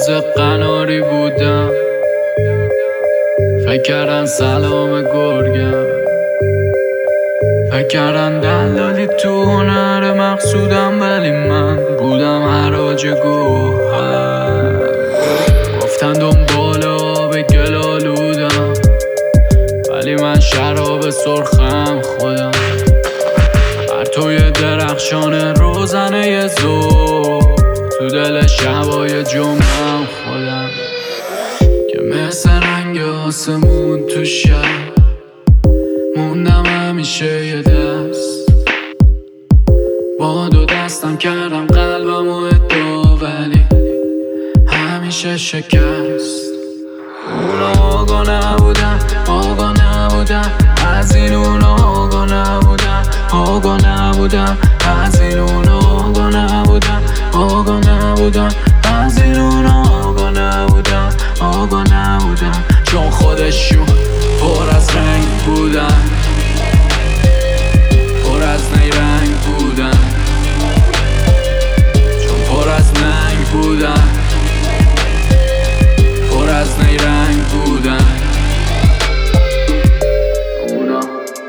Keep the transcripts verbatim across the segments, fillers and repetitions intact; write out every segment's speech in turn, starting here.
باز قناری بودم، فکر کردن سلام گرگم، فکر کردن دلالی تو هنر مقصودم، ولی من بودم حراج گوهر. گفتن دنبال آب گل آلودم، ولی من شراب سرخم خودم. پرتوی درخشان روزنه ظهر، تو دل شبای جمعم خودم. که مثل رنگ آسمون تو شب موندم همیشه یه دست، با دو دستم کردم قلبم و ادعا، ولی همیشه شکست. اونا آگاه نبودن، آگاه نبودن از این، اونا آگاه نبودن، آگاه نبودن از این، اونا آگاه نبودن، آگاه نبودن از این، اونا آگاه نبودن، آگاه نبودن. چون خودشون پر از رنگ بودن، پر از نیرنگ بودن، چون پر از ننگ بودن، پر از نیرنگ بودن. اونا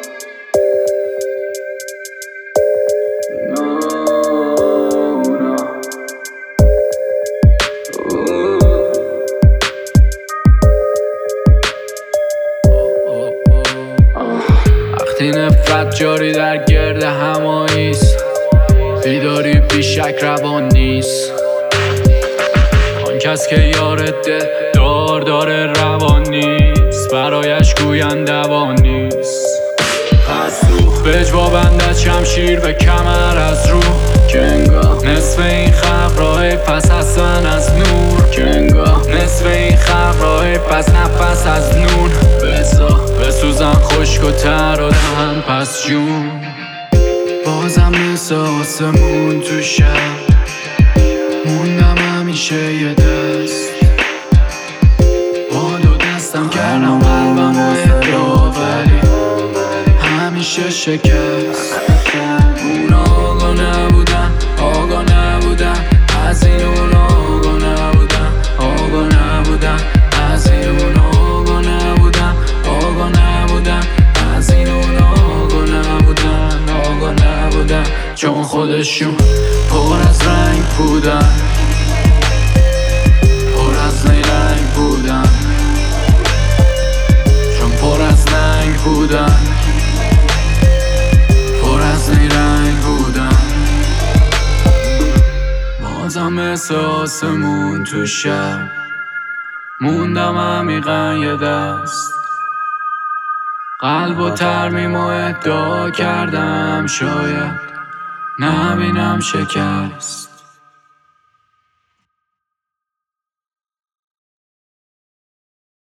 وقتی نفرت جاری در گرد هماییست، بیداری بیشک روان نیست. آن کس که یار دل دار داره روان نیست، برایش گویند دوان نیست. از روح به اجوا بندد شمشیر به کمر از روح، که انگاه نصف این خلق راه پس هستن از نور، که انگاه نصف این خلق راه پس نفس از نون. بسا بسوزن خشک و تر و دهن پس جون، بازم مثل آسمون تو شب موندم همیشه یه دست، با دو دستم کردم قلبم و ادعا، ولی همیشه شکست. اونا آگاه نبودن، آگاه نبودن از این، اونا آگاه نبودن، آگاه نبودن از این، اونا آگاه نبودن، آگاه نبودن از این، اونا آگاه نبودن، آگاه نبودن. چون خودشون پر از رنگ بودن، پر از نیرنگ بودن، چون پر از ننگ بودن، پر از نیرنگ بودن. بازم مثل آسمون تو شب موندم عمیقا یه دست، قلب و ترمیم و ادعا کردم، شاید نبینم شکست.